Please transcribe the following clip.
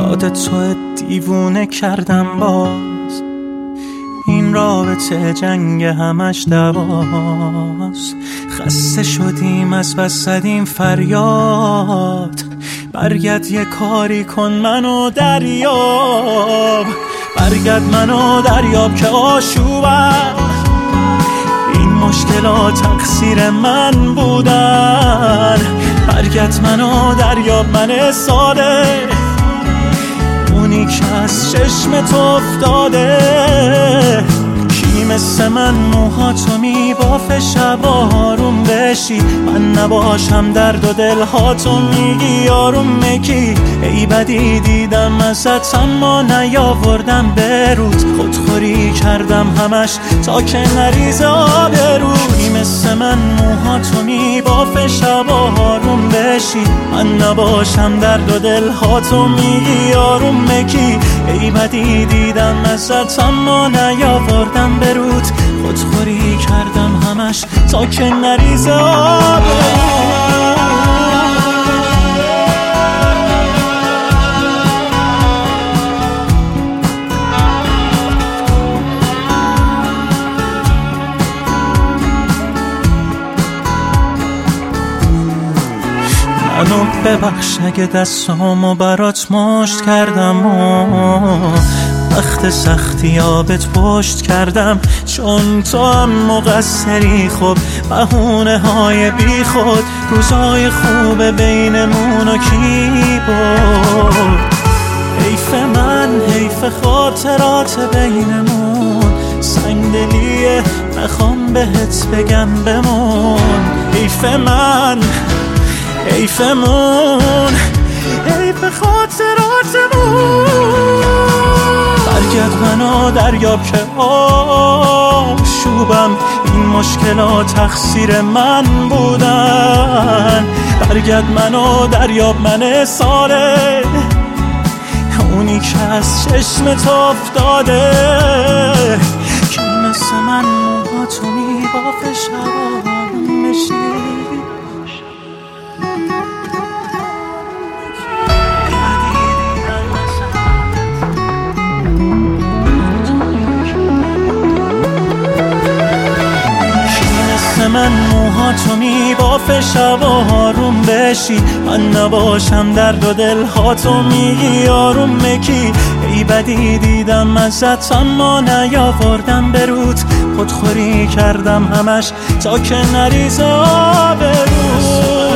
یاد تو دیوونه کردم باز. این رابطه جنگ همش دواست. خسته شدیم از بس زدیم فریاد. برگرد یه کاری کن منو دریاب. برگرد منو دریاب که آشوبم. این مشکلات تقصیر من بودن. برگرد منو دریاب، من ساده اونی که از چشمت افتاده. کی مثل من موهاتو میبافه شب آروم بشی، من نباشم درد و دلهاتو میگی آروم مکی. ای بدی دیدم ازت اما نیاوردم برود. خودخوری کردم همش تا که نریزه آبرود. کی مثل من موهاتو میبافه شب آروم بشی، من نباشم درد و دلهاتو میگی آروم مکی. ای بدی دیدم ازت اما نیاوردم برود. خودخوری کردم همش تا که نریزه آبرود. منو ببخش اگه دستامو برات مشت کردم و وقت سختی آبت پشت کردم. چون تو هم مقصری، خب بهونه های بی خود. روزای خوب بینمونو کی برد؟ حیف من، حیف خاطرات بینمون. سنگدلیه نخوام بهت بگم بمون. حیف من، حیفمون، حیف خاطراتمون. برگرد منو دریاب که آشوبم. این مشکلات تقصیر من بودن. برگرد منو دریاب، من ساله اونی که از چشمت افتاده. کی مثل من موهاتو میبافه شب آروم بشی. من موهاتو میبافه شب آروم بشی، من نباشم درد و دلهاتو میگی آروم مکی. ای بدی دیدم ازت اما نیاوردم برود. خودخوری کردم همش تا که نریزه آبرود.